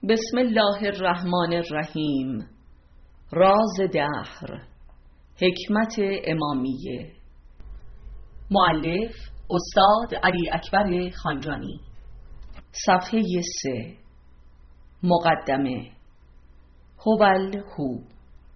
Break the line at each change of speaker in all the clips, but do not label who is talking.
بسم الله الرحمن الرحیم. راز دهر، حکمت امامیه. مؤلف استاد علی اکبر خانجانی. صفحه 3. مقدمه. هو.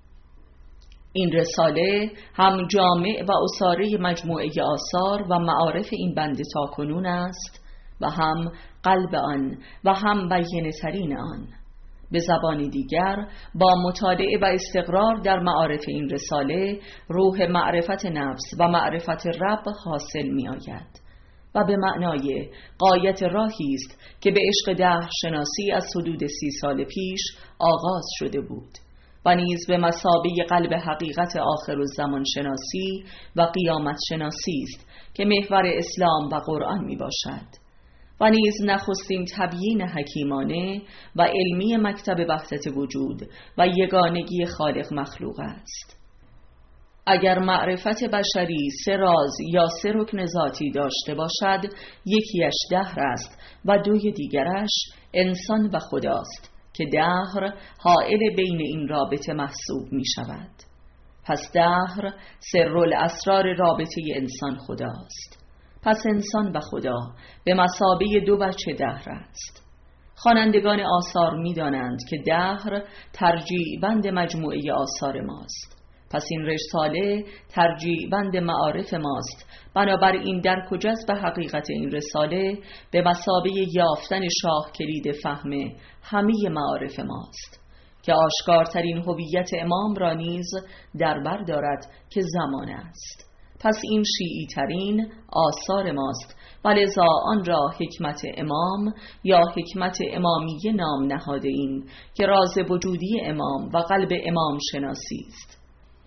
این رساله هم جامع و اساره مجموعه آثار و معارف این بنده تاکنون است و هم قلب آن و هم بیانه ترین آن. به زبان دیگر، با مطالعه و استقرار در معارف این رساله روح معرفت نفس و معرفت رب حاصل می آید و به معنای غایت راهی است که به عشق دهر شناسی از حدود 30 سال پیش آغاز شده بود و نیز به مثابه قلب حقیقت آخرالزمان شناسی و قیامت شناسی است که محور اسلام و قرآن می باشد و نیز نخستین تبیین حکیمانه و علمی مکتب وحدت وجود و یگانگی خالق مخلوق است. اگر معرفت بشری 3 راز یا 3 رکن ذاتی داشته باشد، یکیش دهر است و 2 دیگرش انسان و خداست که دهر حائل بین این رابطه محسوب می شود. پس دهر سرالاسرار رابطه انسان خداست. پس انسان و خدا به مثابه 2 بچه دهر است. خوانندگان آثار می دانند که دهر ترجیع بند مجموعه آثار ماست. پس این رساله ترجیع بند معارف ماست. بنابراین درک و جذب حقیقت این رساله به مثابه یافتن شاه کلید فهم همه معارف ماست که آشکارترین هویت امام را نیز در بر دارد که زمان است. پس این شیعی ترین آثار ماست و لذا آن را حکمت امام یا حکمت امامیه نام نهاده ایم که راز وجودی امام و قلب امام شناسی است.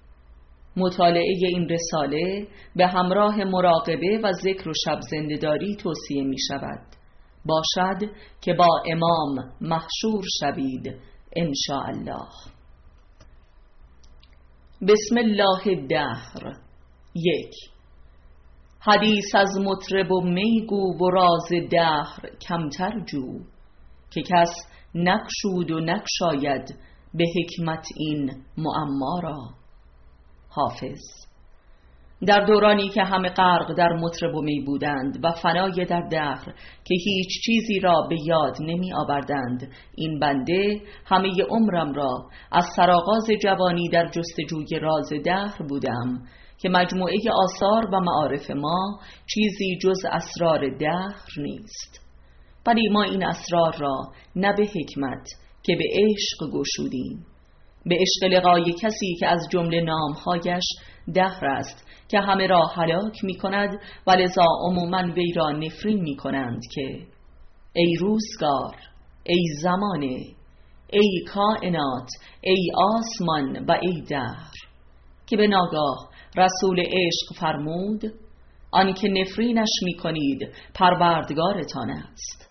مطالعه این رساله به همراه مراقبه و ذکر و شب زنده‌داری توصیه می شود. باشد که با امام محشور شوید ان شاء الله. بسم الله الدهر. 1. حدیث از مطرب و میگو و راز دهر کمتر جو، که کس نکشود و نکشاید به حکمت این معما را. حافظ. در دورانی که همه غرق در مطرب و می بودند و فنای در دهر که هیچ چیزی را به یاد نمی آوردند، این بنده همه عمرم را از سرآغاز جوانی در جستجوی راز دهر بودم که مجموعه آثار و معارف ما چیزی جز اسرار دهر نیست، ولی ما این اسرار را نه به حکمت که به عشق گشودیم، به عشق لقای کسی که از جمله نامهایش دهر است که همه را هلاک می کند و لذا عموماً وی را نفرین می کنند که ای روزگار، ای زمانه، ای کائنات، ای آسمان و ای دهر، که به ناگاه رسول عشق فرمود آن که نفرینش می کنید پروردگارتان است.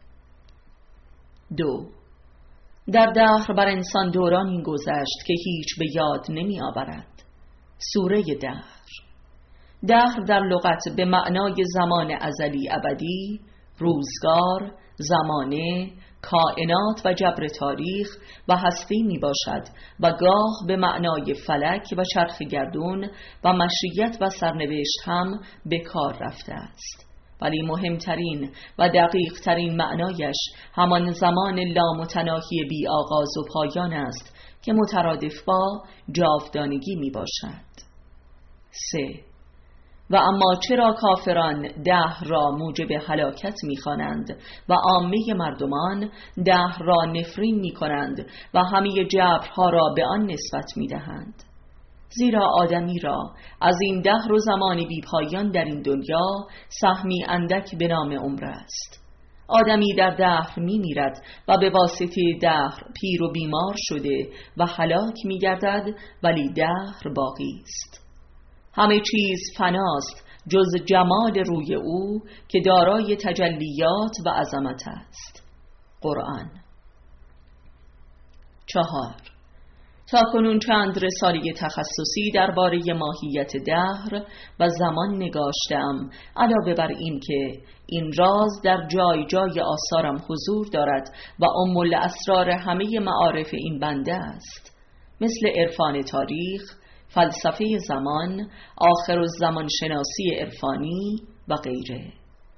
2. در دهر بر انسان دورانی گذشت که هیچ به یاد نمی آورد. سوره دهر در لغت به معنای زمان ازلی ابدی، روزگار، زمانه، کائنات و جبر تاریخ و هستی می باشد و گاه به معنای فلک و چرخ گردون و مشیت و سرنوشت هم به کار رفته است، ولی مهمترین و دقیق ترین معنایش همان زمان لامتناهی بی آغاز و پایان است که مترادف با جاودانگی می باشد. 3. و اما چرا کافران دهر را موجب هلاکت می‌خوانند و عامه مردمان دهر را نفرین می‌کنند و همه جبرها را به آن نسبت می‌دهند؟ زیرا آدمی را از این دهر و زمانی بی پایان در این دنیا سهمی اندک به نام عمر است. آدمی در دهر می‌میرد و به واسطه دهر پیر و بیمار شده و هلاک می‌گردد، ولی دهر باقی است. همه چیز فناست جز جمال روی او که دارای تجلیات و عظمت است. قرآن. 4. تاکنون چند رساله تخصصی درباره ماهیت دهر و زمان نگاشتم، علاوه بر این که این راز در جای جای آثارم حضور دارد و ام الاسرار همه معارف این بنده است، مثل عرفان تاریخ، فلسفه زمان، آخرالزمان شناسی عرفانی و غیره.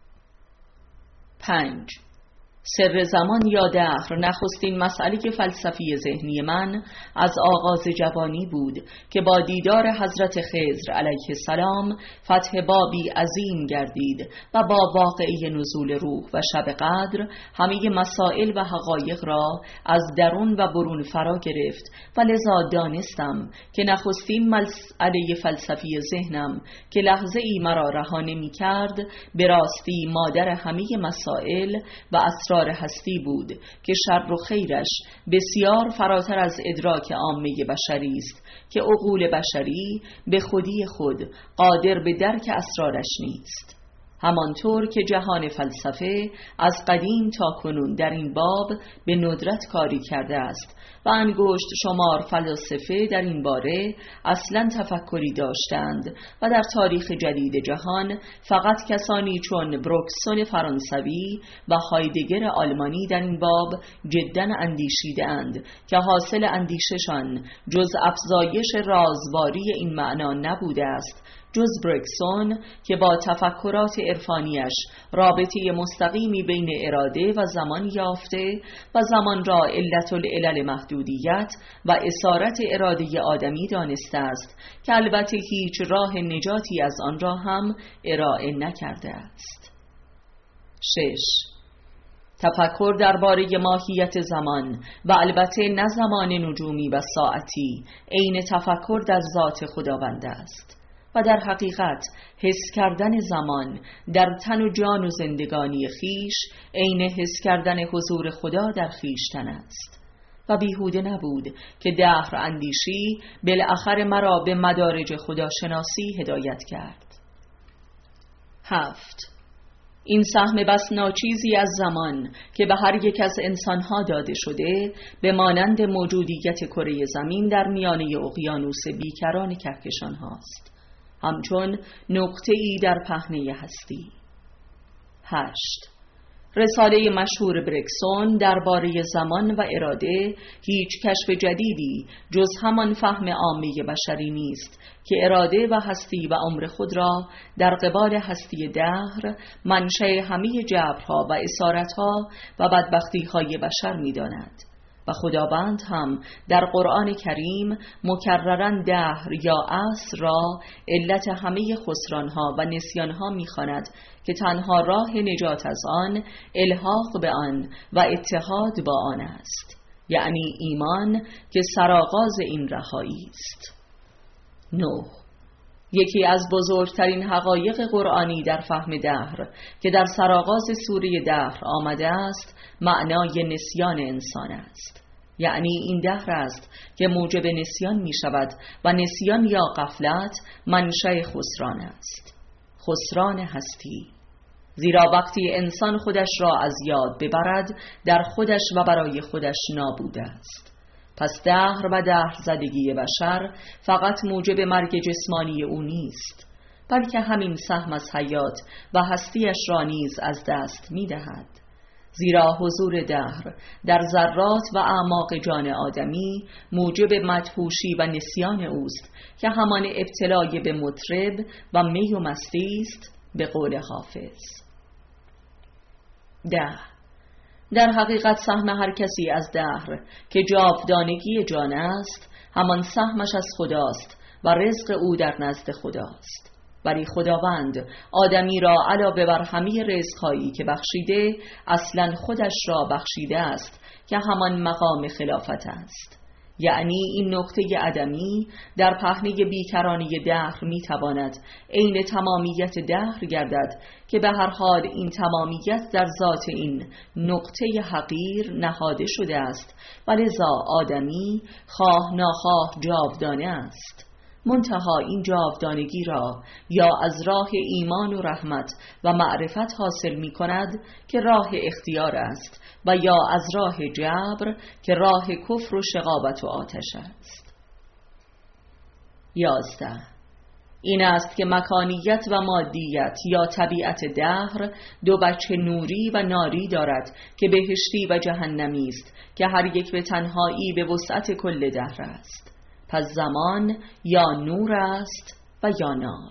5. سر زمان یا دهر نخستین مسئله فلسفی ذهنی من از آغاز جوانی بود که با دیدار حضرت خضر علیه السلام فتح بابی عظیم گردید و با واقعه نزول روح و شب قدر همه مسائل و حقایق را از درون و برون فرا گرفت و لذا دانستم که نخستین مسئله فلسفی ذهنم که لحظه ای مرا رها نمی کرد به راستی مادر همه مسائل و اسرار هستی بود که شر و خیرش بسیار فراتر از ادراک عامه بشری است که عقول بشری به خودی خود قادر به درک اسرارش نیست. همانطور که جهان فلسفه از قدیم تا کنون در این باب به ندرت کاری کرده است و انگشت شمار فلاسفه در این باره اصلا تفکری داشتند و در تاریخ جدید جهان فقط کسانی چون بروکسون فرانسوی و هایدگر آلمانی در این باب جدا اندیشیدند که حاصل اندیششان جز افزایش رازواری این معنا نبوده است، جز بروکسون که با تفکرات عرفانیش رابطه مستقیمی بین اراده و زمان یافته و زمان را علت العلل محدودیت و اسارت اراده آدمی دانسته است که البته هیچ راه نجاتی از آن را هم ارائه نکرده است. 6. تفکر درباره ماهیت زمان و البته نه زمان نجومی و ساعتی عین تفکر در ذات خداوند است و در حقیقت حس کردن زمان در تن و جان و زندگانی خیش عین حس کردن حضور خدا در خیشتن است و بیهوده نبود که دهر اندیشی بالاخره مرا به مدارج خداشناسی هدایت کرد. 7. این سهم بس ناچیزی از زمان که به هر یک از انسانها داده شده به مانند موجودیت کره زمین در میانه اقیانوس بیکران کهکشان هاست، همچون نقطه‌ای در پهنه هستی. 8. رساله مشهور بروکسون درباره زمان و اراده هیچ کشف جدیدی جز همان فهم عامه بشری نیست که اراده و هستی و عمر خود را در قبال هستی دهر منشأ همه جبرها و اسارتها و بدبختی‌های بشر می‌داند و خداوند هم در قرآن کریم مکرراً دهر یا عصر را علت همه خسرانها و نسیانها می‌خواند که تنها راه نجات از آن الحاق به آن و اتحاد با آن است، یعنی ایمان که سرآغاز این رهایی است. 9. یکی از بزرگترین حقایق قرآنی در فهم دهر که در سرآغاز سوره دهر آمده است معنای نسیان انسان است، یعنی این دهر است که موجب نسیان می شود و نسیان یا غفلت منشأ خسران است، خسران هستی، زیرا وقتی انسان خودش را از یاد ببرد در خودش و برای خودش نابود است. پس دهر و دهر زدگی بشر فقط موجب مرگ جسمانی او نیست، بلکه همین سهم از حیات و هستیش را نیز از دست می دهد، زیرا حضور دهر در ذرات و اعماق جان آدمی موجب مدهوشی و نسیان اوست که همان ابتلای به مطرب و می و مستی است به قول حافظ. 10. در حقیقت سهم هر کسی از دهر که جاودانگی جان است همان سهمش از خداست و رزق او در نزد خداست، ولی خداوند آدمی را علاوه بر همه رزق‌هایی که بخشیده اصلا خودش را بخشیده است که همان مقام خلافت است، یعنی این نقطه عدمی در پهنه بیکرانی دهر میتواند عین تمامیت دهر گردد که به هر حال این تمامیت در ذات این نقطه حقیر نهاده شده است و لذا آدمی خواه ناخواه جاودانه است. منتها این جاودانگی را یا از راه ایمان و رحمت و معرفت حاصل می کند که راه اختیار است و یا از راه جبر که راه کفر و شقاوت و آتش است. 11. این است که مکانیت و مادیت یا طبیعت دهر دو بچه نوری و ناری دارد که بهشتی و جهنمی است که هر یک به تنهایی به وسعت کل دهر است. پس زمان یا نور است و یا نار.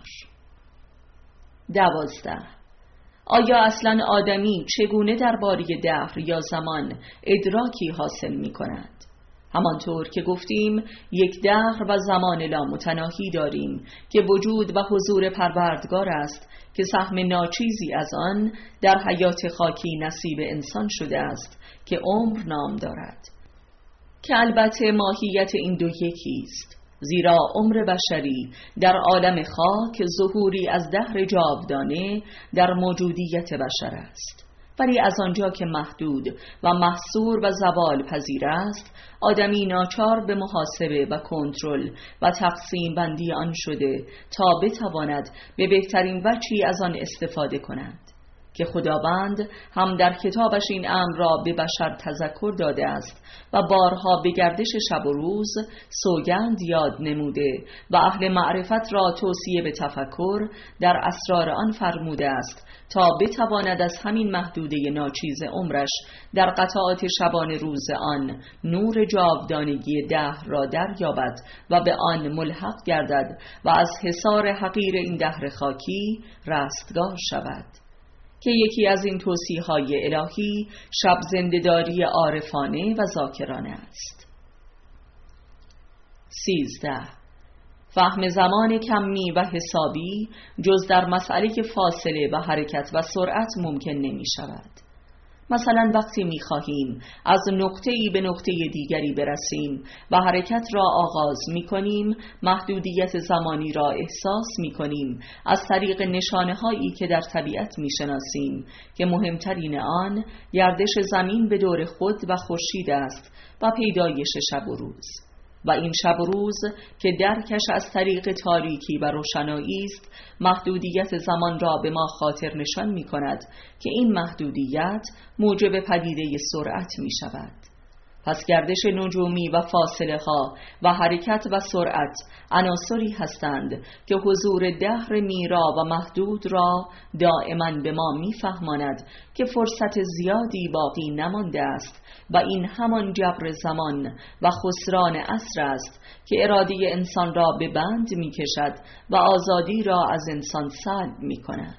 12. آیا اصلا آدمی چگونه درباره دهر یا زمان ادراکی حاصل می کند؟ همانطور که گفتیم یک دهر و زمان لامتناهی داریم که وجود و حضور پروردگار است که سهم ناچیزی از آن در حیات خاکی نصیب انسان شده است که عمر نام دارد، که البته ماهیت این دو یکی است، زیرا عمر بشری در عالم خاک ظهوری از دهر جاودانه در موجودیت بشر است، ولی از آنجا که محدود و محصور و زوال پذیر است، آدمی ناچار به محاسبه و کنترل و تقسیم بندی آن شده تا بتواند به بهترین وجهی از آن استفاده کند، که خداوند هم در کتابش این امر را به بشر تذکر داده است و بارها به گردش شب و روز سوگند یاد نموده و اهل معرفت را توصیه به تفکر در اسرار آن فرموده است تا بتواند از همین محدوده ناچیز عمرش در قطعات شبانه روز آن نور جاودانگی دهر را دریابد و به آن ملحق گردد و از حصار حقیر این دهر خاکی رستگار شود، که یکی از این توصیه‌های الهی شب زنده‌داری عارفانه و ذاکرانه است. 13. فهم زمان کمی و حسابی جز در مسئله فاصله و حرکت و سرعت ممکن نمی شود. مثلا وقتی می خواهیم از نقطه‌ای به نقطه دیگری برسیم و حرکت را آغاز می کنیم، محدودیت زمانی را احساس می کنیم از طریق نشانه‌هایی که در طبیعت می شناسیم که مهمترین آن گردش زمین به دور خود و خورشید است و پیدایش شب و روز. و این شب و روز که درکش از طریق تاریکی و روشنایی است، محدودیت زمان را به ما خاطر نشان می کند که این محدودیت موجب پدیده سرعت می شود. پس گردش نجومی و فاصله ها و حرکت و سرعت عناصری هستند که حضور دهر میرا و محدود را دائما به ما میفهماند که فرصت زیادی باقی نمانده است و این همان جبر زمان و خسران عصر است که اراده انسان را به بند می کشد و آزادی را از انسان سلب می کند.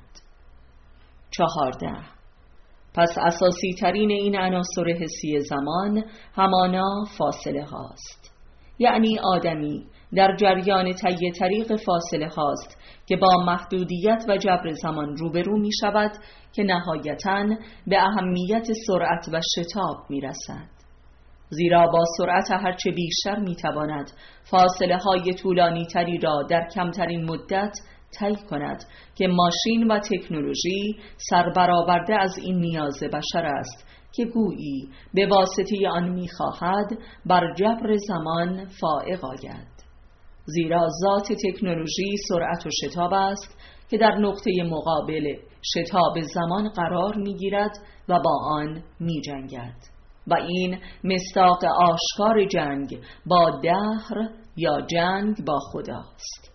14. پس اساسی ترین این عناصر حسی زمان همانا فاصله هاست، یعنی آدمی در جریان طی طریق فاصله هاست که با محدودیت و جبر زمان روبرو می شود که نهایتاً به اهمیت سرعت و شتاب می رسد، زیرا با سرعت هرچه بیشتر می تواند فاصله های طولانی تری را در کمترین مدت طی کند که ماشین و تکنولوژی سربرآورده از این نیاز بشر است که گویی به واسطه آن می‌خواهد بر جبر زمان فائق آید، زیرا ذات تکنولوژی سرعت و شتاب است که در نقطه مقابل شتاب زمان قرار می‌گیرد و با آن می‌جنگد و این مصداق آشکار جنگ با دهر یا جنگ با خداست.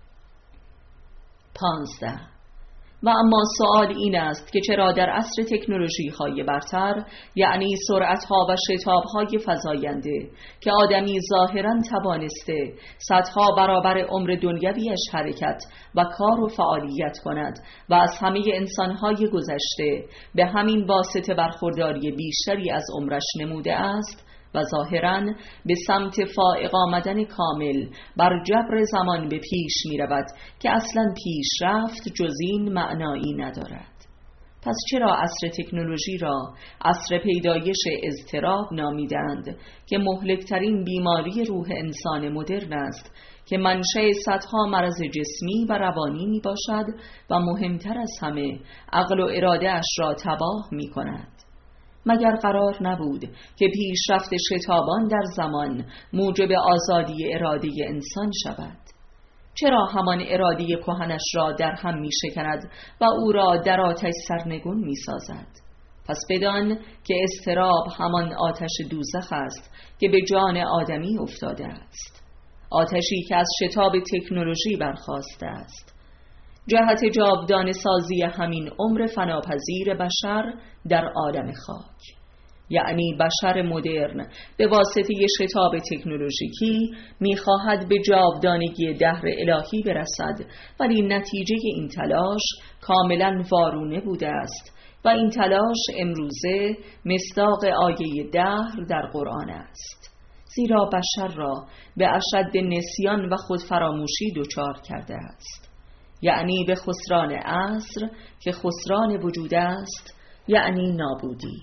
15. و اما سوال این است که چرا در عصر تکنولوژی های برتر، یعنی سرعت ها و شتاب های فزاینده که آدمی ظاهرا توانسته صدها برابر عمر دنیویش حرکت و کار و فعالیت کند و از همه انسان های گذشته به همین واسطه برخورداری بیشتری از عمرش نموده است و ظاهراً به سمت فائق آمدن کامل بر جبر زمان به پیش می رود که اصلاً پیشرفت جز این معنایی ندارد. پس چرا عصر تکنولوژی را عصر پیدایش اضطراب نامیدند که مهلکترین بیماری روح انسان مدرن است که منشأ صدها مرض جسمی و روانی می باشد و مهمتر از همه عقل و اراده اش را تباه می کند؟ مگر قرار نبود که پیشرفت شتابان در زمان موجب آزادی اراده انسان شود؟ چرا همان اراده کهنش را در هم می شکند و او را در آتش سرنگون می سازد؟ پس بدان که اضطراب همان آتش دوزخ است که به جان آدمی افتاده است. آتشی که از شتاب تکنولوژی برخاسته است. جهت جاودانه سازی همین عمر فناپذیر بشر در عالم خاک، یعنی بشر مدرن به واسطه شتاب تکنولوژیکی می‌خواهد به جاودانگی دهر الهی برسد، ولی نتیجه این تلاش کاملا وارونه بوده است و این تلاش امروزه مصداق آیه دهر در قرآن است، زیرا بشر را به اشد نسیان و خودفراموشی دچار کرده است، یعنی به خسران عصر که خسران وجود است، یعنی نابودی.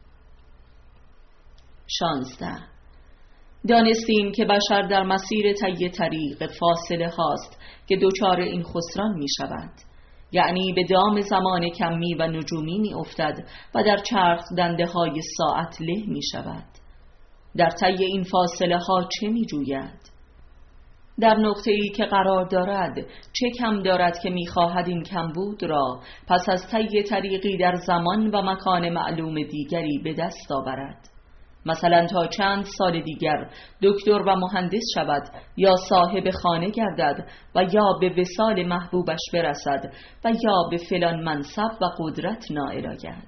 16. دانستیم که بشر در مسیر طی طریق فاصله هاست که دچار این خسران می شود، یعنی به دام زمان کمی و نجومی می افتد و در چرخ دنده های ساعت له می شود. در طی این فاصله ها چه می جوید؟ در نقطه‌ای که قرار دارد چه کم دارد که می خواهد این کمبود را پس از طی طریقی در زمان و مکان معلوم دیگری به دست آورد؟ مثلا تا چند سال دیگر دکتر و مهندس شود، یا صاحب خانه گردد و یا به وصال محبوبش برسد و یا به فلان منصب و قدرت نائل آید.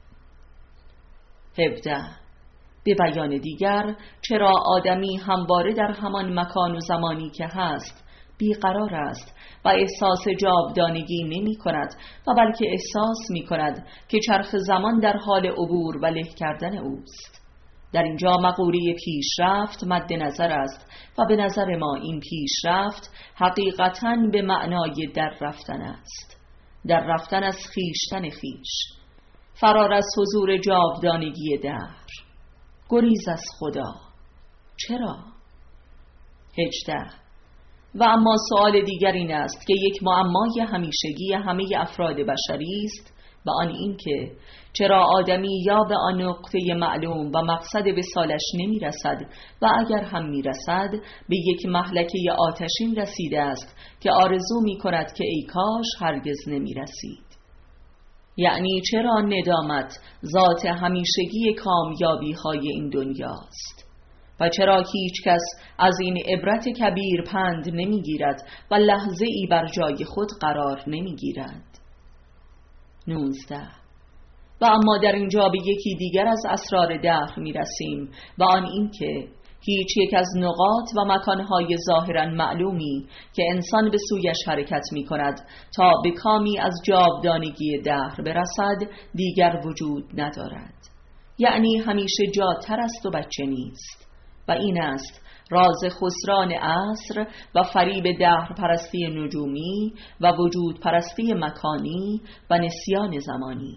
17. به بیان دیگر، چرا آدمی همواره در همان مکان و زمانی که هست بیقرار است و احساس جاودانگی نمی کند و بلکه احساس می کند که چرخ زمان در حال عبور و له کردن اوست؟ در اینجا مقوله پیشرفت مد نظر است و به نظر ما این پیشرفت حقیقتاً به معنای در رفتن است، در رفتن از خیشتن خیش، فرار از حضور جاودانگی دهر، گریز از خدا. چرا؟ 18. و اما سؤال دیگر این است که یک معمای همیشگی همه افراد بشری است و آن این که چرا آدمی یا به آن نقطه معلوم و مقصد وصالش نمی رسد و اگر هم می رسد به یک مهلکه آتشین رسیده است که آرزو می کند که ای کاش هرگز نمی رسید. یعنی چرا ندامت ذات همیشگی کامیابی های این دنیاست و چرا هیچ کس از این عبرت کبیر پند نمی گیرد و لحظه ای بر جای خود قرار نمی گیرد. 19. و اما در اینجا به یکی دیگر از اسرار دهر می رسیم و آن این که هیچ یک از نقاط و مکانهای ظاهراً معلومی که انسان به سویش حرکت می کند تا به کامی از جاودانگی دهر برسد دیگر وجود ندارد، یعنی همیشه جاتر است و بچه نیست. و این است راز خسران عصر و فریب دهر پرستی نجومی و وجود پرستی مکانی و نسیان زمانی.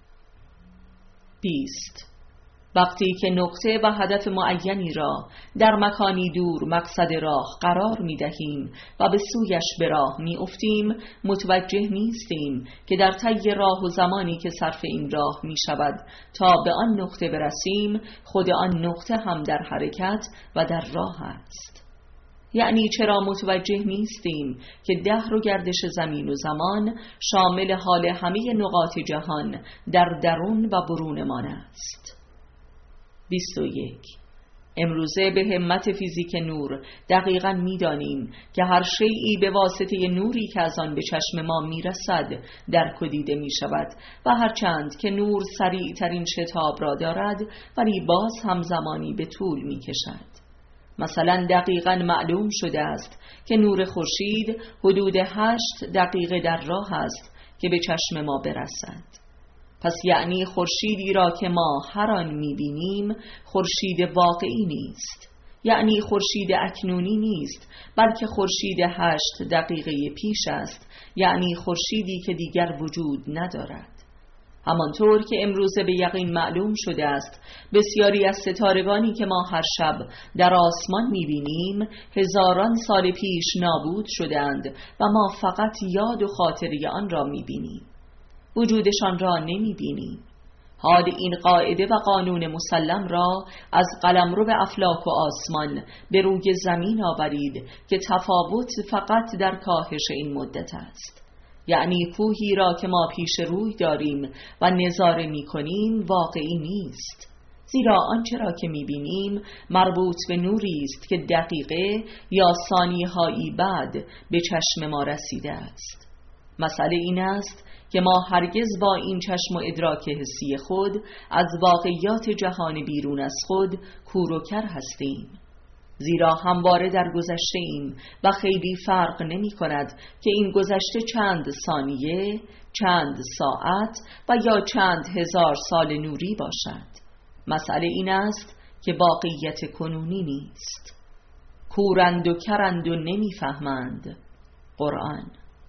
20. وقتی که نقطه و هدف معینی را در مکانی دور مقصد راه قرار می دهیم و به سویش به راه می افتیم، متوجه نیستیم که در طی راه و زمانی که صرف این راه می شود تا به آن نقطه برسیم، خود آن نقطه هم در حرکت و در راه است. یعنی چرا متوجه نیستیم که دهر و گردش زمین و زمان شامل حال همه نقاط جهان در درون و برونمان است. 21. امروزه به همت فیزیک نور دقیقاً می‌دانیم که هر شیئی به واسطه نوری که از آن به چشم ما می‌رسد درک و دیده می‌شود و هرچند که نور سریع‌ترین شتاب را دارد ولی باز هم زمانی به طول می‌کشد. مثلا دقیقاً معلوم شده است که نور خورشید حدود 8 دقیقه در راه است که به چشم ما برسد. پس یعنی خورشیدی را که ما هر آن می‌بینیم خورشید واقعی نیست، یعنی خورشید اکنونی نیست، بلکه خورشید 8 دقیقه پیش است، یعنی خورشیدی که دیگر وجود ندارد. همانطور که امروزه به یقین معلوم شده است بسیاری از ستارگانی که ما هر شب در آسمان می‌بینیم هزاران سال پیش نابود شدند و ما فقط یاد و خاطره آن را می‌بینیم، وجودشان را نمی‌بینیم. حال این قاعده و قانون مسلم را از قلمرو افلاک و آسمان به روی زمین آورید که تفاوت فقط در کاهش این مدت است. یعنی کوهی را که ما پیش روی داریم و نظاره می‌کنیم واقعی نیست، زیرا آنچه را که می‌بینیم مربوط به نوری است که دقیقه یا ثانیه‌هایی بعد به چشم ما رسیده است. مسئله این است که ما هرگز با این چشم و ادراک حسی خود از واقعیات جهان بیرون از خود کور و کر هستیم، زیرا همواره در گذشته ایم و خیلی فرق نمی کند که این گذشته چند ثانیه، چند ساعت و یا چند هزار سال نوری باشد. مسئله این است که واقعیت کنونی نیست. کورند و کرند و نمیفهمند. قرآن.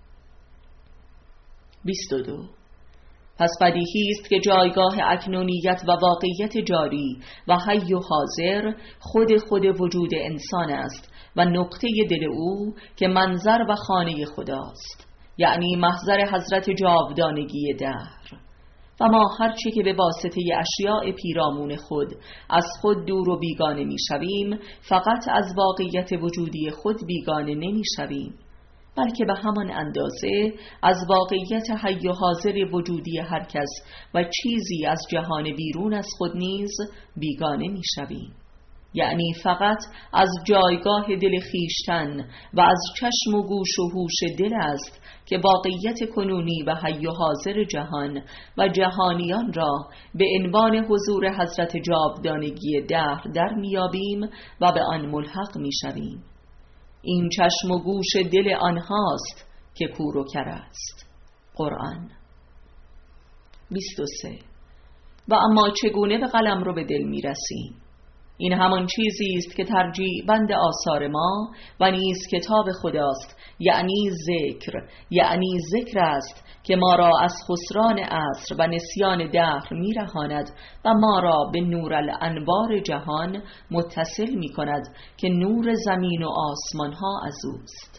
22. پس بدیهی است که جایگاه اکنونیت و واقعیت جاری و حی و حاضر خود وجود انسان است و نقطه دل او که منظر و خانه خداست، یعنی محضر حضرت جاودانگی دهر. و ما هرچی که به واسطه اشیاء پیرامون خود از خود دور و بیگانه می شویم، فقط از واقعیت وجودی خود بیگانه نمی شویم، بلکه به همان اندازه از واقعیت حی و حاضر وجودی هر کس و چیزی از جهان بیرون از خود نیز بیگانه می شویم. یعنی فقط از جایگاه دل خیشتن و از چشم و گوش و هوش دل است که واقعیت کنونی و حی و حاضر جهان و جهانیان را به عنوان حضور حضرت جاودانگی دهر در میابیم و به آن ملحق میشویم. این چشم و گوش دل آنهاست که کور و کر است. قرآن. 23. و اما چگونه به قلم رو به دل میرسیم؟ این همان چیزی است که ترجیع بند آثار ما و نیز کتاب خداست، یعنی ذکر است که ما را از خسران عصر و نسیان دهر میرهاند و ما را به نور الانوار جهان متصل می کند که نور زمین و آسمان ها از اوست.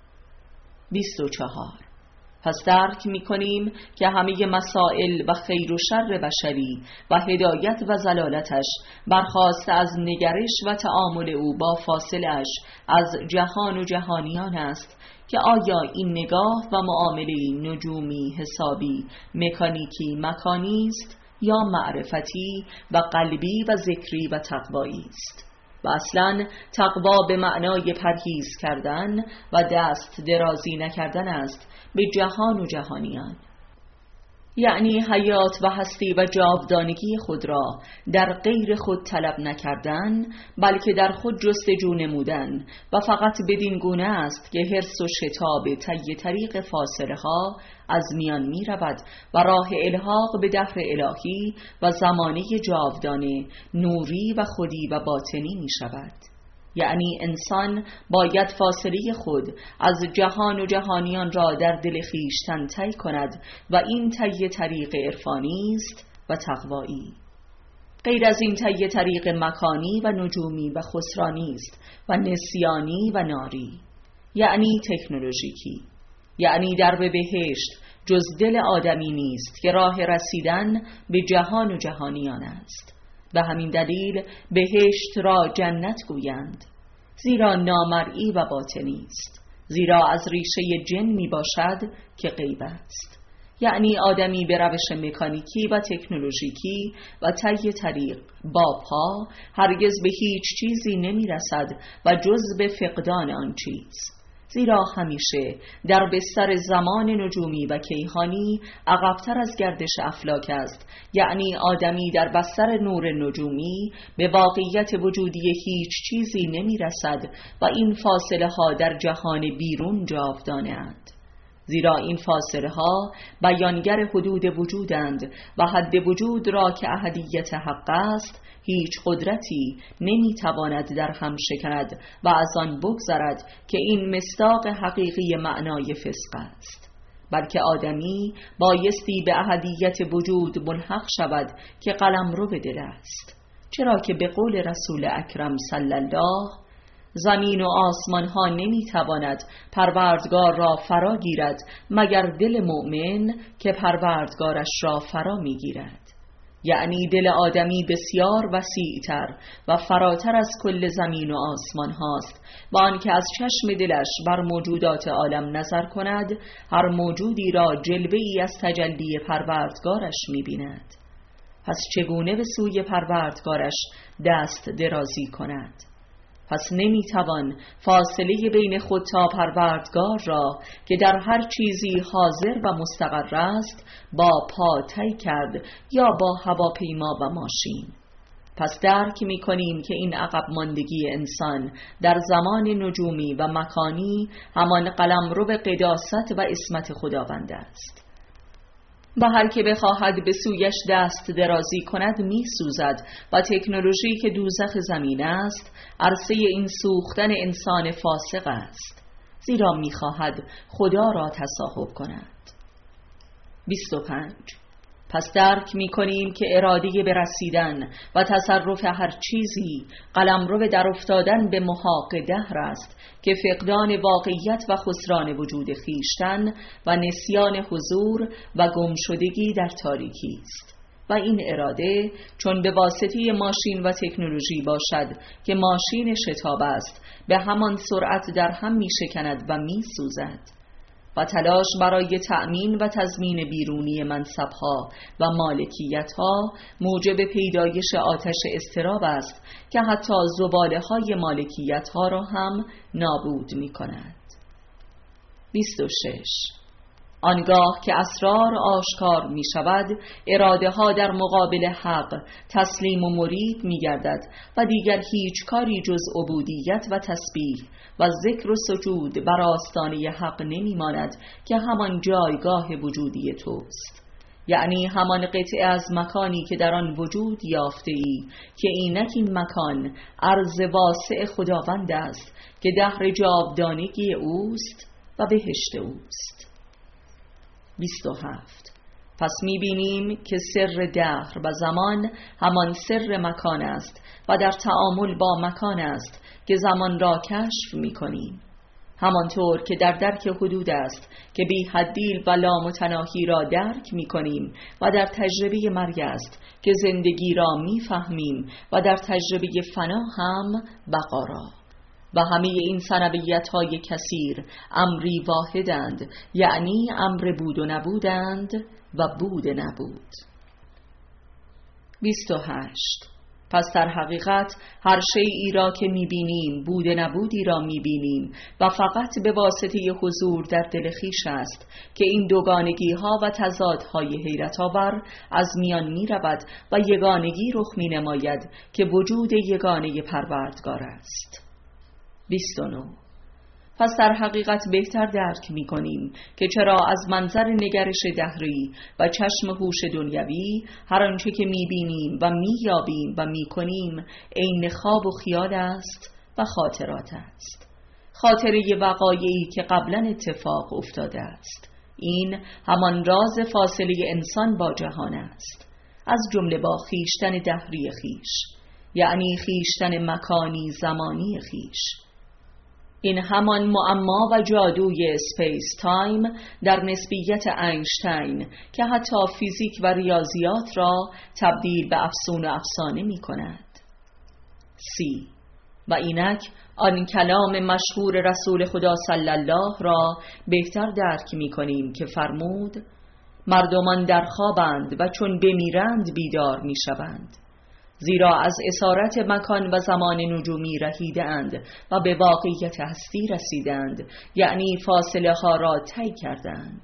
24. پس درک می کنیم که همه مسائل و خیر و شر بشری و هدایت و ضلالتش برخاسته از نگرش و تعامل او با فاصلش از جهان و جهانیان است که آیا این نگاه و معامله نجومی، حسابی، مکانیکی، مکانی است یا معرفتی و قلبی و ذکری و تقوایی است. و اصلا تقوا به معنای پرهیز کردن و دست درازی نکردن است به جهان و جهانیان، یعنی حیات و هستی و جاودانگی خود را در غیر خود طلب نکردن، بلکه در خود جستجو نمودن و فقط بدین گونه است که حرص و شتاب طی طریق فاصله ها از میان می رود و راه الحاق به دهر الهی و زمانه جاودانه نوری و خودی و باطنی می شود. یعنی انسان باید فاصله خود از جهان و جهانیان را در دل خویشتن طی کند و این طی طریق عرفانی است و تقوایی. غیر از این طی طریق مکانی و نجومی و خسرانی است و نسیانی و ناری، یعنی تکنولوژیکی. یعنی در به بهشت جز دل آدمی نیست که راه رسیدن به جهان و جهانیان است. به همین دلیل بهشت را جنت گویند، زیرا نامرئی و باطنی است، زیرا از ریشه جن می باشد که غیب است. یعنی آدمی به روش مکانیکی و تکنولوژیکی و طی طریق با پا هرگز به هیچ چیزی نمی رسد و جز به فقدان آن چیز، زیرا همیشه در بستر زمان نجومی و کیهانی عقب‌تر از گردش افلاک است. یعنی آدمی در بستر نور نجومی به واقعیت وجودی هیچ چیزی نمی رسد و این فاصله ها در جهان بیرون جاودانه اند، زیرا این فاصله ها بیانگر حدود وجودند و حد وجود را که احدیت حق است هیچ قدرتی نمیتواند در هم شکند و از آن بگذرد که این مصداق حقیقی معنای فسق است، بلکه آدمی بایستی به احدیت وجود ملحق شود که قلمرو به دل است، چرا که به قول رسول اکرم صلی الله زمین و آسمان ها نمیتواند پروردگار را فرا گیرد مگر دل مؤمن که پروردگارش را فرا میگیرد. یعنی دل آدمی بسیار وسیع‌تر و فراتر از کل زمین و آسمان هاست و آنکه از چشم دلش بر موجودات عالم نظر کند هر موجودی را جلوه‌ای از تجلی پروردگارش می‌بیند. پس چگونه به سوی پروردگارش دست درازی کند؟ پس نمیتوان فاصله بین خود تا پروردگار را که در هر چیزی حاضر و مستقر است با پا طی کرد یا با هواپیما و ماشین. پس درک می‌کنیم که این عقب ماندگی انسان در زمان نجومی و مکانی همان قلمرو قداست و عصمت خداوند است و هر که بخواهد به سویش دست درازی کند می‌سوزد و تکنولوژی که دوزخ زمین است عرصه این سوختن انسان فاسق است، زیرا می‌خواهد خدا را تصاحب کند. 25. پس درک می‌کنیم که اراده به رسیدن و تصرف هر چیزی قلمرو در افتادن به محاق دهر است که فقدان واقعیت و خسران وجود خویشتن و نسیان حضور و گمشدگی در تاریکی است. و این اراده چون به واسطه ماشین و تکنولوژی باشد که ماشین شتاب است، به همان سرعت در هم می‌شکند و می‌سوزد و تلاش برای تأمین و تضمین بیرونی منصبها و مالکیتها موجب پیدایش آتش اضطراب است که حتی زباله‌های مالکیتها را هم نابود می‌کند. 26. آنگاه که اسرار آشکار می شود، اراده ها در مقابل حق تسلیم و مرید می گردد و دیگر هیچ کاری جز عبودیت و تسبیح و ذکر و سجود بر آستانه حق نمی ماند که همان جایگاه وجودی توست، یعنی همان قطعه از مکانی که در آن وجود یافته ای که اینک این مکان عرض واسع خداوند است که دهر جاودانگی اوست و بهشت اوست. 27. پس می‌بینیم که سر دهر و زمان همان سر مکان است و در تعامل با مکان است که زمان را کشف می‌کنیم، همانطور که در درک حدود است که بی حدیل و لامتناهی را درک می‌کنیم و در تجربه مرگ است که زندگی را می‌فهمیم و در تجربه فنا هم بقا را. و همه این سنویت‌های کثیر امری واحدند، یعنی امر بود و نبودند و بود نبود. 28. پس در حقیقت هر شیئی را که می‌بینیم بود نبودی را می‌بینیم و فقط به واسطه حضور در دل خویش است که این دوگانگی‌ها و تضادهای حیرت‌آور از میان می‌رود و یگانگی رخ می‌نماید که وجود یگانه پروردگار است. 29. پس در حقیقت بهتر درک می کنیم که چرا از منظر نگرش دهری و چشم هوش دنیوی هر آنچه که می بینیم و می یابیم و می کنیم عین خواب و خیال است و خاطرات است، خاطره وقایعی که قبلا اتفاق افتاده است. این همان راز فاصله انسان با جهان است، از جمله با خیشتن دهری خیش، یعنی خیشتن مکانی زمانی خیش. این همان معما و جادوی اسپیس تایم در نسبیت اینشتین که حتی فیزیک و ریاضیات را تبدیل به افسون و افسانه می کند. سی. و اینک آن کلام مشهور رسول خدا صلی الله را بهتر درک می کنیم که فرمود: مردمان در خوابند و چون بمیرند بیدار می شوند، زیرا از اسارت مکان و زمان نجومی رهیده اند و به واقعیت هستی رسیدند، یعنی فاصله ها را طی کردند.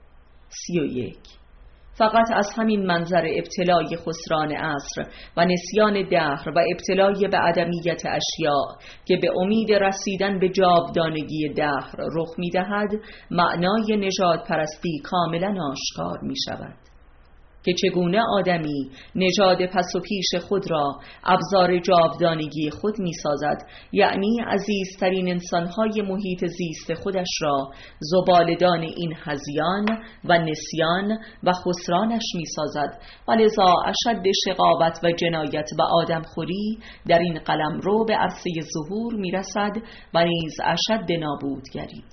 31. فقط از همین منظر ابتلای خسران عصر و نسیان دهر و ابتلای به عدمیت اشیاء که به امید رسیدن به جاودانگی دهر رخ می دهد، معنای نژاد پرستی کاملا آشکار می شود که چگونه آدمی نژاد پس و پیش خود را ابزار جاودانگی خود می سازد، یعنی عزیزترین انسانهای محیط زیست خودش را زبالدان این هذیان و نسیان و خسرانش می سازد و لذا اشد شقاوت و جنایت و آدمخوری در این قلمرو به عرصه ظهور می رسد و نیز اشد نابودگری.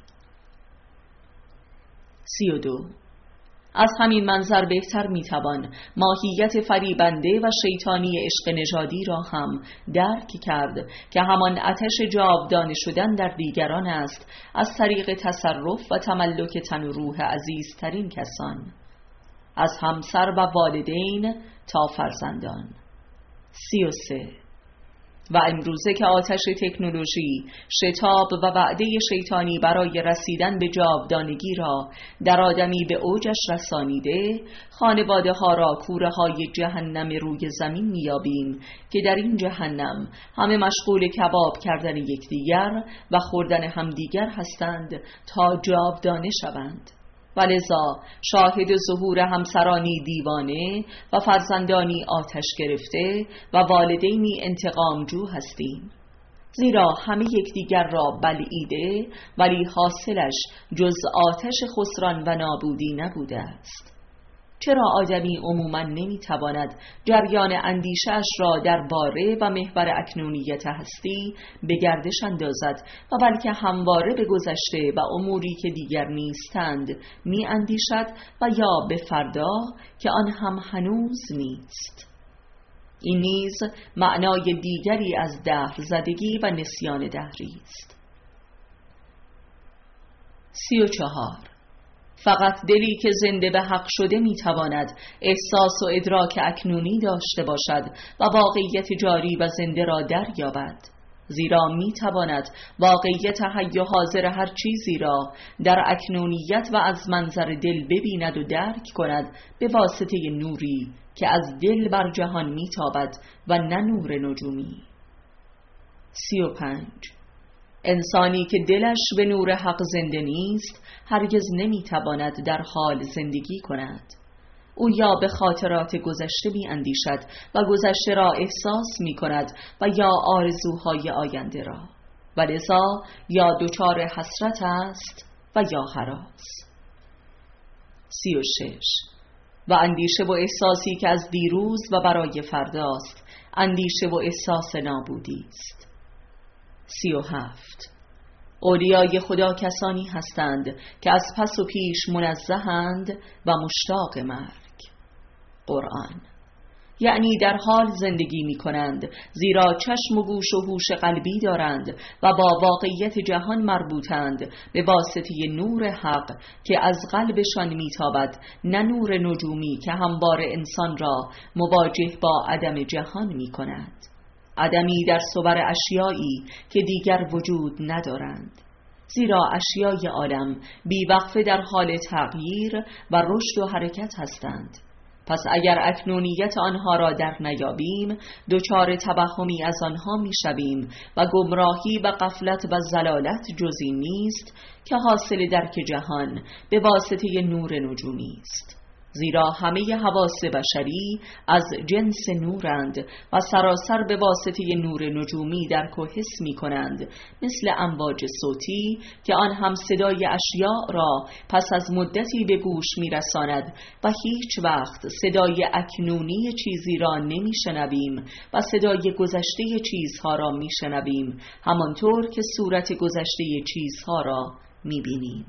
32. از همین منظر بهتر میتوان ماهیت فریبنده و شیطانی عشق نژادی را هم درک کرد که همان آتش جاودانه شدن در دیگران است از طریق تصرف و تملک تن و روح عزیزترین کسان. از همسر و والدین تا فرزندان. 33. و امروزه که آتش تکنولوژی، شتاب و وعده شیطانی برای رسیدن به جاودانگی را در آدمی به اوجش رسانیده، خانواده ها را کوره های جهنم روی زمین میابیم که در این جهنم همه مشغول کباب کردن یکدیگر و خوردن همدیگر هستند تا جاودانه شوند. ولذا شاهد ظهور همسرانی دیوانه و فرزندانی آتش گرفته و والدینی انتقامجو هستیم، زیرا همه یکدیگر را بلعیده ولی حاصلش جز آتش خسران و نابودی نبوده است. چرا آدمی عموماً نمیتواند جریان اندیشه‌اش را درباره و محور اکنونیت هستی به گردش اندازد و بلکه همواره به گذشته و اموری که دیگر نیستند می اندیشد و یا به فردا که آن هم هنوز نیست؟ این نیز معنای دیگری از دهر زدگی و نسیان دهری است. 34. فقط دلی که زنده به حق شده میتواند احساس و ادراک اکنونی داشته باشد و واقعیت جاری و زنده را دریابد، زیرا میتواند واقعیت حی و حاضر هر چیزی را در اکنونیت و از منظر دل ببیند و درک کند به واسطه نوری که از دل بر جهان میتابد و نه نور نجومی. 35. انسانی که دلش به نور حق زنده نیست هرگز نمیتواند در حال زندگی کند. او یا به خاطرات گذشته می اندیشد و گذشته را احساس می کند و یا آرزوهای آینده را، و لذا یا دچار حسرت است و یا هراس. 36. و اندیشه و احساسی که از دیروز و برای فرداست، اندیشه و احساس نابودی است. 37. اولیای خدا کسانی هستند که از پس و پیش منزهند و مشتاق مرگ. قرآن. یعنی در حال زندگی می کنند، زیرا چشم و گوش و هوش قلبی دارند و با واقعیت جهان مربوطند به واسطه نور حق که از قلبشان می تابد، نه نور نجومی که همواره انسان را مواجه با عدم جهان می کند، عدمی در صور اشیایی که دیگر وجود ندارند، زیرا اشیای عالم بیوقفه در حال تغییر و رشد و حرکت هستند. پس اگر اکنونیت آنها را در نیابیم، دچار توهمی از آنها میشویم و گمراهی و غفلت و ضلالت جزی نیست که حاصل درک جهان به واسطه نور نجومی است، زیرا همه حواس بشری از جنس نورند و سراسر به واسطه نور نجومی درک و حس می کنند، مثل امواج صوتی که آن هم صدای اشیاء را پس از مدتی به گوش می رساند و هیچ وقت صدای اکنونی چیزی را نمی شنویم و صدای گذشته چیزها را می شنویم، همانطور که صورت گذشته چیزها را می بینیم.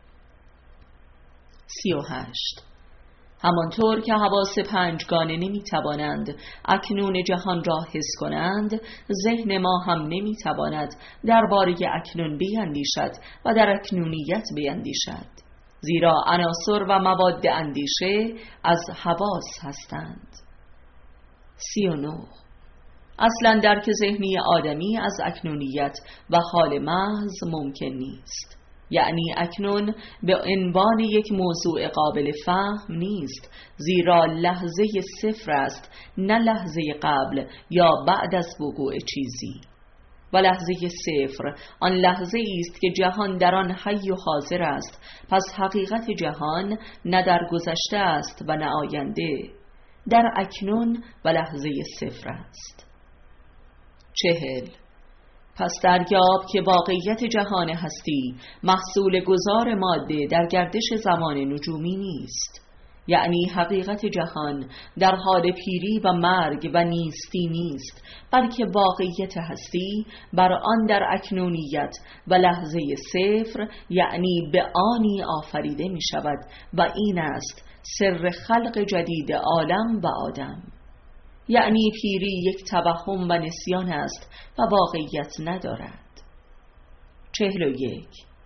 38. همانطور که حواس پنجگانه نمیتوانند اکنون جهان را حس کنند، ذهن ما هم نمیتواند درباره اکنون بیندیشد و در اکنونیت بیندیشد، زیرا عناصر و مواد اندیشه از حواس هستند. 39. اصلا درک ذهنی آدمی از اکنونیت و حال محض ممکن نیست، یعنی اکنون به عنوان یک موضوع قابل فهم نیست، زیرا لحظه صفر است، نه لحظه قبل یا بعد از وقوع چیزی. و لحظه صفر آن لحظه است که جهان در آن حی و حاضر است، پس حقیقت جهان نه در گذشته است و نه آینده، در اکنون و لحظه صفر است. 40. پس دریاب که واقعیت جهان هستی محصول گذار ماده در گردش زمان نجومی نیست، یعنی حقیقت جهان در حال پیری و مرگ و نیستی نیست، بلکه واقعیت هستی بر آن در اکنونیت و لحظه صفر، یعنی به آنی آفریده می شود و این است سر خلق جدید عالم و آدم. یعنی پیری یک توهم و نسیان است و واقعیت ندارد. 41.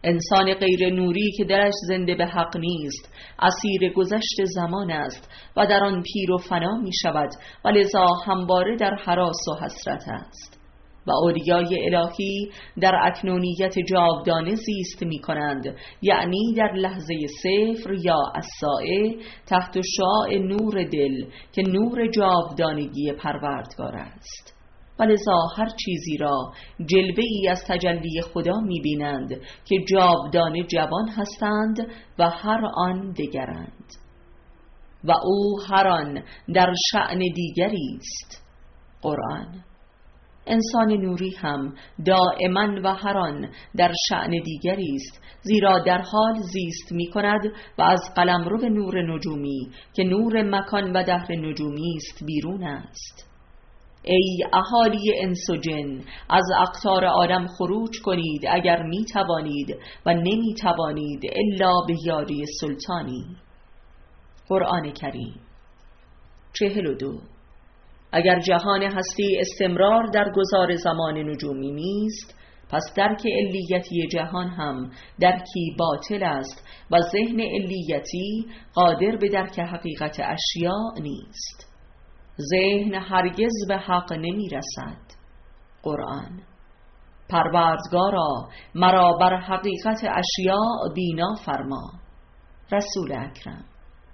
انسان غیر نوری که درش زنده به حق نیست اسیر گذشت زمان است و در آن پیر و فنا می شود و لذا همواره در هراس و حسرت است. و اولیای الهی در اکنونیت جاودانه زیست می کنند، یعنی در لحظه صفر یا الساعه تحت شعاع نور دل که نور جاودانگی پروردگار است. ولذا هر چیزی را جلوه ای از تجلی خدا می بینند که جاودانه جوان هستند و هر آن دگرند و او هر آن در شأن دیگری است. قرآن. انسان نوری هم دائما و هر آن در شأن دیگری است، زیرا در حال زیست می کند و از قلمرو نور نجومی که نور مکان و دهر نجومی است بیرون است. ای اهالی انس و جن، از اقطار عالم خروج کنید اگر می توانید و نمی توانید الا به یاری سلطانی. قرآن کریم. 42. اگر جهان هستی استمرار در گذار زمان نجومی نیست، پس درک علیتی جهان هم درکی باطل است و ذهن علیتی قادر به درک حقیقت اشیاء نیست. ذهن هرگز به حق نمی رسد. قرآن. پروردگارا مرا بر حقیقت اشیاء بینا فرما. رسول اکرم.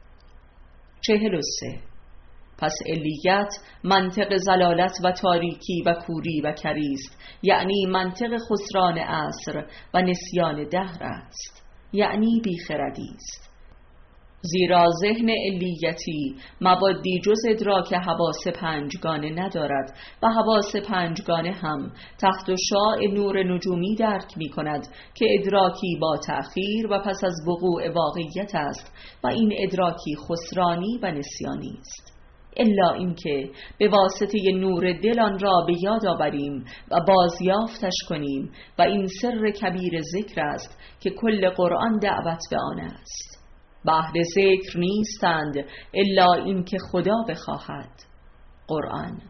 43. پس علیت منطق زلالت و تاریکی و کوری و کریست، یعنی منطق خسران عصر و نسیان دهر است، یعنی بیخردی است. زیرا ذهن علیتی مبادی جز ادراک حواس پنجگانه ندارد و حواس پنجگانه هم تحت شعاع نور نجومی درک می کند که ادراکی با تأخیر و پس از وقوع واقعیت است و این ادراکی خسرانی و نسیانی است، الا اینکه به واسطه نور دل آن را به یاد آوریم و بازیافتش کنیم و این سر کبیر ذکر است که کل قرآن دعوت به آن است. و اهل ذکر نیستند الا اینکه خدا بخواهد. قرآن.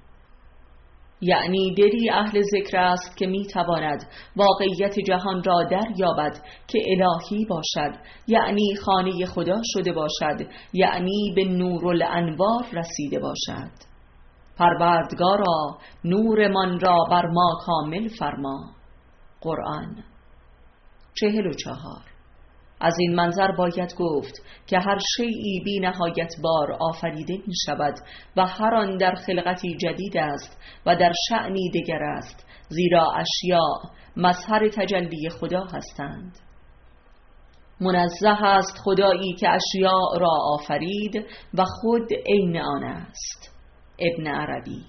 یعنی دلی اهل ذکر است که می تواند واقعیت جهان را دریابد که الهی باشد، یعنی خانه خدا شده باشد، یعنی به نور الانوار رسیده باشد. پروردگارا نورمان را بر ما کامل فرما. قرآن. 44. از این منظر باید گفت که هر شیئی بی نهایت بار آفریده می شود و هر آن در خلقتی جدید است و در شأنی دگر است، زیرا اشیاء مظهر تجلی خدا هستند. منزه است خدایی که اشیاء را آفرید و خود عین آن است. ابن عربی.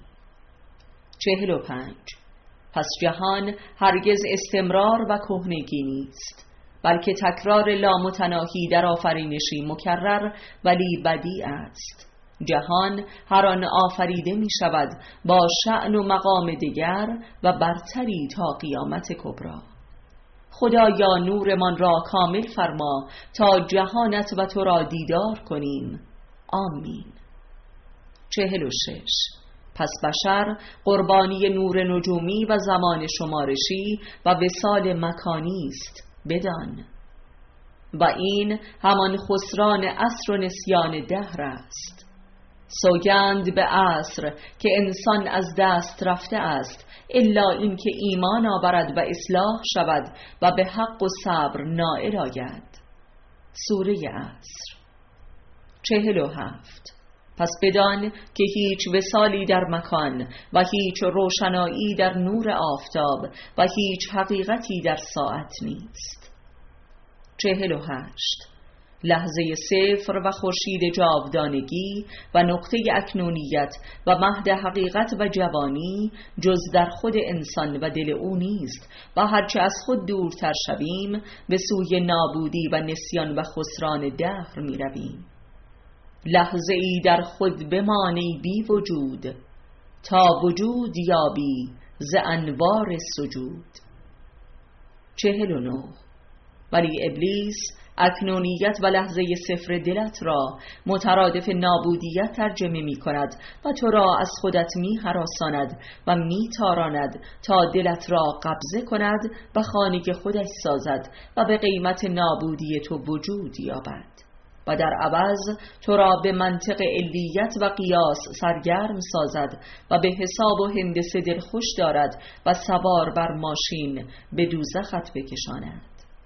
45. پس جهان هرگز استمرار و کهنگی نیست، بلکه تکرار لامتناهی در آفرینشی مکرر ولی بدیع است. جهان هر آن آفریده می شود با شأن و مقام دیگر و برتری تا قیامت کبری. خدایا نورمان را کامل فرما تا جهانت و تو را دیدار کنیم. آمین. 46. پس بشر قربانی نور نجومی و زمان شمارشی و وصال مکانی است، بدان. و این همان خسران عصر و نسیان دهر است. سوگند به عصر که انسان از دست رفته است، الا اینکه ایمان آورد و اصلاح شود و به حق و صبر نائل آید. سوره عصر. 47. پس بدان که هیچ وصالی در مکان و هیچ روشنایی در نور آفتاب و هیچ حقیقتی در ساعت نیست. 48. لحظه صفر و خورشید جاودانگی و نقطه اکنونیت و مهد حقیقت و جوانی جز در خود انسان و دل او نیست و هرچه از خود دورتر شویم به سوی نابودی و نسیان و خسران دهر می رویم. لحظه ای در خود بمانی بی وجود تا وجود یابی ز انوار سجود. 49. ولی ابلیس اکنونیت و لحظه صفر دلت را مترادف نابودیت ترجمه می کند و تو را از خودت می هراساند و می تاراند تا دلت را قبضه کند و خانه خودش سازد و به قیمت نابودی تو وجود یابد و در عوض تو را به منطق علیت و قیاس سرگرم سازد و به حساب و هندسه دلخوش دارد و سوار بر ماشین به دوزخت بکشاند.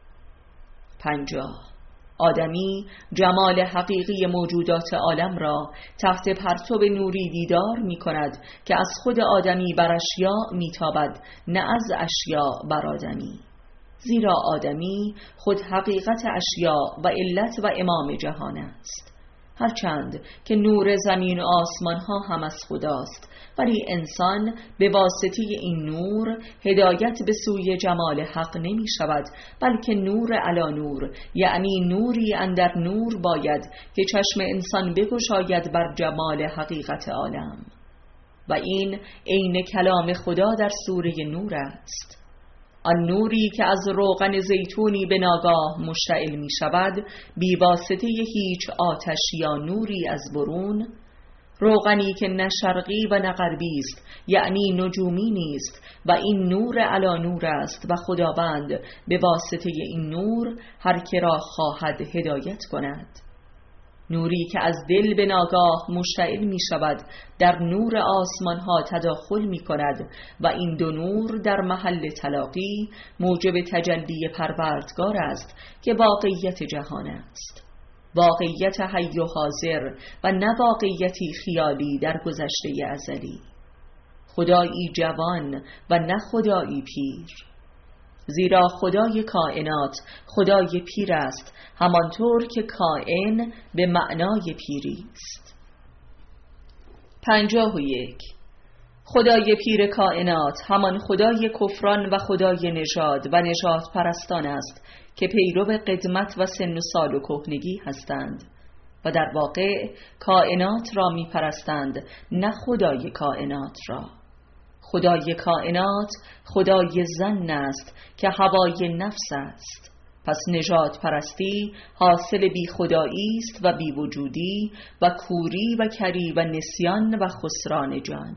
50. آدمی جمال حقیقی موجودات عالم را تحت پرتو نوری دیدار می کند که از خود آدمی بر اشیاء می تابد، نه از اشیاء بر آدمی، زیرا آدمی خود حقیقت اشیاء و علت و امام جهان است، هرچند که نور زمین و آسمان ها هم از خداست، ولی انسان به واسطه این نور هدایت به سوی جمال حق نمی شود، بلکه نور علی نور، یعنی نوری اندر نور باید که چشم انسان بگشاید بر جمال حقیقت عالم، و این عین کلام خدا در سوره نور است. آن نوری که از روغن زیتونی به ناگاه مشتعل می شود بی واسطه هیچ آتش یا نوری از برون، روغنی که نه شرقی و نه غربی است، یعنی نجومی نیست، و این نور علی نور است و خداوند به واسطه این نور هر که را خواهد هدایت کند. نوری که از دل به ناگاه مشتعل می شود در نور آسمان ها تداخل می کند و این دو نور در محل تلاقی موجب تجلی پروردگار است که واقعیت جهان است، واقعیت حی و حاضر و نه واقعیتی خیالی در گذشته ازلی، خدایی جوان و نه خدایی پیر، زیرا خدای کائنات خدای پیر است، همانطور که کائن به معنای پیری است. 51. خدای پیر کائنات همان خدای کفران و خدای نژاد و نژاد پرستان است که پیرو قدمت و سن و سال و کهنگی هستند و در واقع کائنات را می پرستند، نه خدای کائنات را. خدای کائنات خدای ظن است که هوای نفس است، پس نژاد پرستی حاصل بی خدایی است و بی وجودی و کوری و کری و نسیان و خسران جان.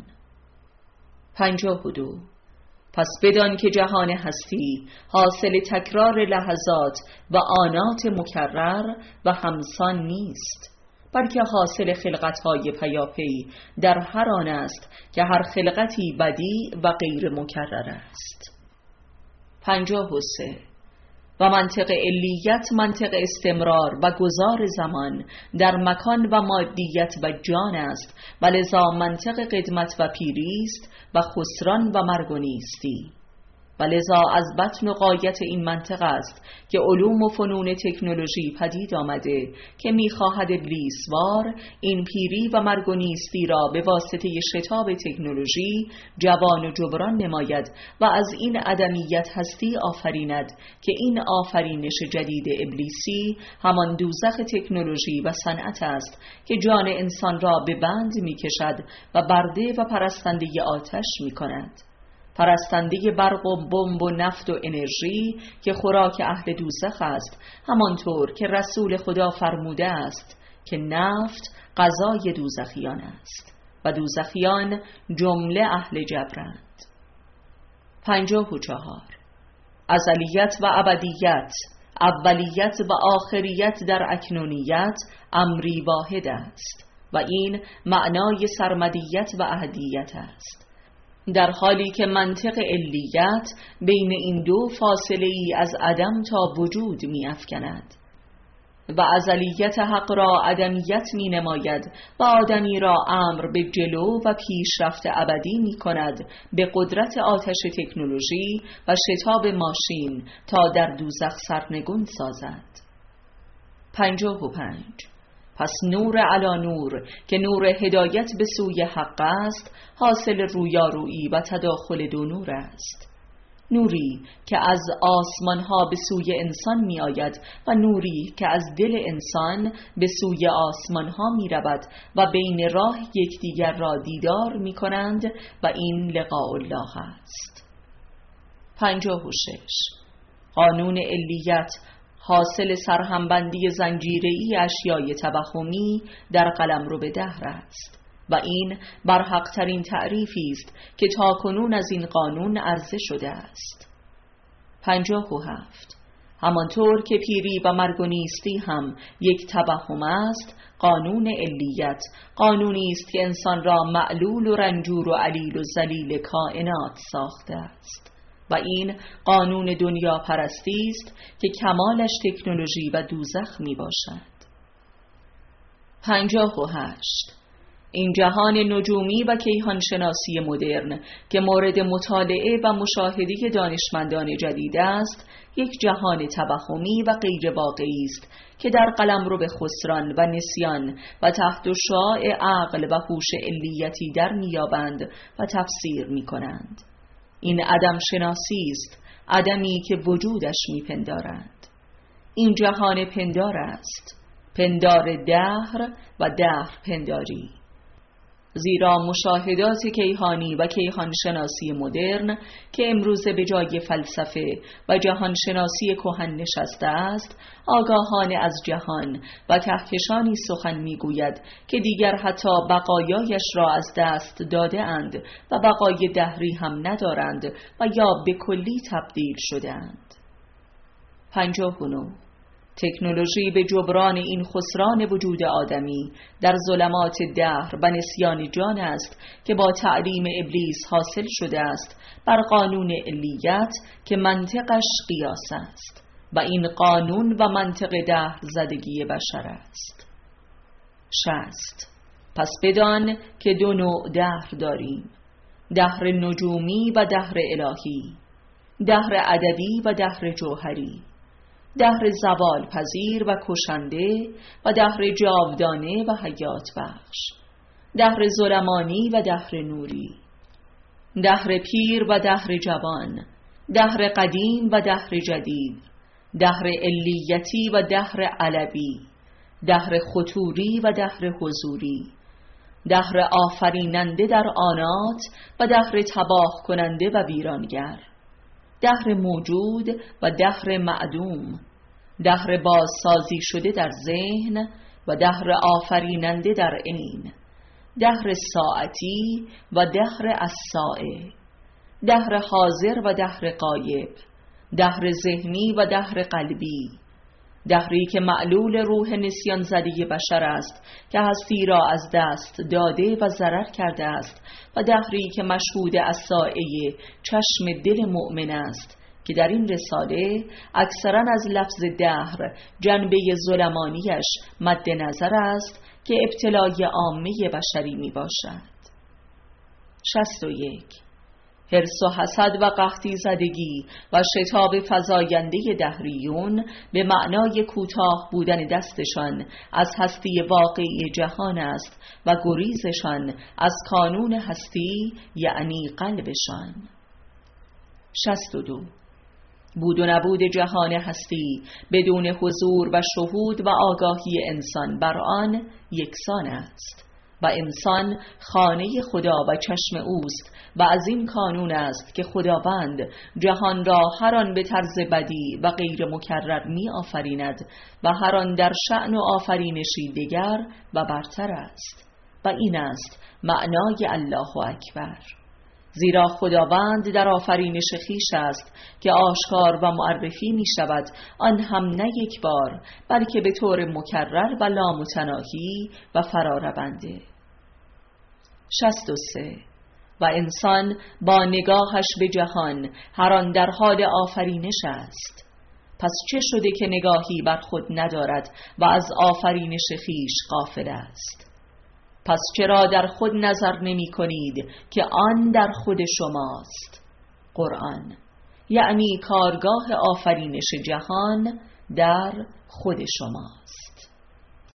52. پس بدان که جهان هستی حاصل تکرار لحظات و آنات مکرر و همسان نیست، بلکه حاصل خلقت‌های پیاپی در هر آن است که هر خلقتی بدی و غیر مکرر است. 53. و منطق علیت منطق استمرار و گذار زمان در مکان و مادیت و جان است و لذا منطق قدمت و پیری است و خسران و مرگ و نیستی، و لذا از بطن و غایت این منطق است که علوم و فنون تکنولوژی پدید آمده که می‌خواهد ابلیسوار این پیری و مرگ و نیستی را به واسطه شتاب تکنولوژی جوان و جبران نماید و از این عدمیت هستی آفریند که این آفرینش جدید ابلیسی همان دوزخ تکنولوژی و صنعت است که جان انسان را به بند می‌کشد و برده و پرستنده آتش می‌کند، پرستنده برق و بمب و نفت و انرژی که خوراک اهل دوزخ است، همانطور که رسول خدا فرموده است که نفت غذای دوزخیان است و دوزخیان جمله اهل جبرند. 54. ازلیت و ابدیت، اولیت و آخریت در اکنونیت امری واحد است و این معنای سرمدیت و احدیت است، در حالی که منطق علیت بین این دو فاصله ای از عدم تا وجود می افکند و ازلیت حق را عدمیت می نماید و آدمی را امر به جلو و پیشرفت ابدی می کند به قدرت آتش تکنولوژی و شتاب ماشین تا در دوزخ سرنگون سازد. 55. پس نور علی نور که نور هدایت به سوی حق است حاصل رویارویی و تداخل دو نور است، نوری که از آسمان ها به سوی انسان می آید و نوری که از دل انسان به سوی آسمان ها می رود و بین راه یکدیگر را دیدار می کنند و این لقاء الله است. 56. قانون علیت حاصل سرهمبندی زنجیره‌ای اشیای توهمی در قلمرو دهر است و این برحق‌ترین تعریفی است که تاکنون از این قانون عرضه شده است. 57. همانطور که پیری و مرگ و نیستی هم یک توهم است، قانون علیت قانونی است که انسان را معلول و رنجور و علیل و ذلیل کائنات ساخته است و این قانون دنیا پرستی است که کمالش تکنولوژی و دوزخ می باشد. 58. این جهان نجومی و کیهانشناسی مدرن که مورد مطالعه و مشاهده دانشمندان جدید است، یک جهان توهمی و غیر واقعی است که در قلمرو خسران و نسیان و تحت شعاع عقل و هوش علیتی در میابند و تفسیر میکنند. این عدم شناسی است، عدمی که وجودش میپندارند. این جهان پندار است، پندار دهر و دهر پنداری، زیرا مشاهدات کیهانی و کیهانشناسی مدرن که امروزه به جای فلسفه و جهانشناسی کهن نشسته است، آگاهانه از جهان و کهکشانی سخن میگوید که دیگر حتی بقایایش را از دست داده اند و بقای دهری هم ندارند و یا به کلی تبدیل شده اند. 59. تکنولوژی به جبران این خسران وجود آدمی در ظلمات دهر و نسیان جان است که با تعلیم ابلیس حاصل شده است بر قانون علیت که منطقش قیاس است و این قانون و منطق دهر زدگی بشر است. 60. پس بدان که دو نوع دهر داریم: دهر نجومی و دهر الهی، دهر عددی و دهر جوهری، دهر زوال پذیر و کشنده و دهر جاودانه و حیات بخش، دهر ظلمانی و دهر نوری، دهر پیر و دهر جوان، دهر قدیم و دهر جدید، دهر علیتی و دهر علوی، دهر خطوری و دهر حضوری، دهر آفریننده در آنات و دهر تباه کننده و ویرانگر، دهر موجود و دهر معدوم، دهر بازسازی شده در ذهن و دهر آفریننده در عین، دهر ساعتی و دهر الساعه، دهر حاضر و دهر غایب، دهر ذهنی و دهر قلبی، دهری که معلول روح نسیان زده بشر است که هستی را از دست داده و ضرر کرده است و دهری که مشهود الساعه چشم دل مؤمن است که در این رساله اکثرا از لفظ دهر جنبه ظلمانیش مد نظر است که ابتلای عامه بشری می باشد. 61. حرص و حسد و قحطی زدگی و شتاب فزاینده دهریون به معنای کوتاه بودن دستشان از هستی واقعی جهان است و گریزشان از کانون هستی یعنی قلبشان. 62. بود و نبود جهان هستی بدون حضور و شهود و آگاهی انسان بر آن یکسان است و انسان خانه خدا و چشم اوست و از این کانون است که خداوند جهان را هر آن به طرز بدی و غیر مکرر می آفریند و هر آن در شأن و آفرینشی دیگر و برتر است و این است معنای الله اکبر. زیرا خداوند در آفرینش خویش است که آشکار و معرفی می شود، آن هم نه یک بار بلکه به طور مکرر و لامتناهی و فرارونده. 63. و انسان با نگاهش به جهان هر آن در حال آفرینش است. پس چه شده که نگاهی بر خود ندارد و از آفرینش خویش غافل است؟ پس چرا در خود نظر نمی کنید که آن در خود شماست؟ قرآن، یعنی کارگاه آفرینش جهان در خود شماست.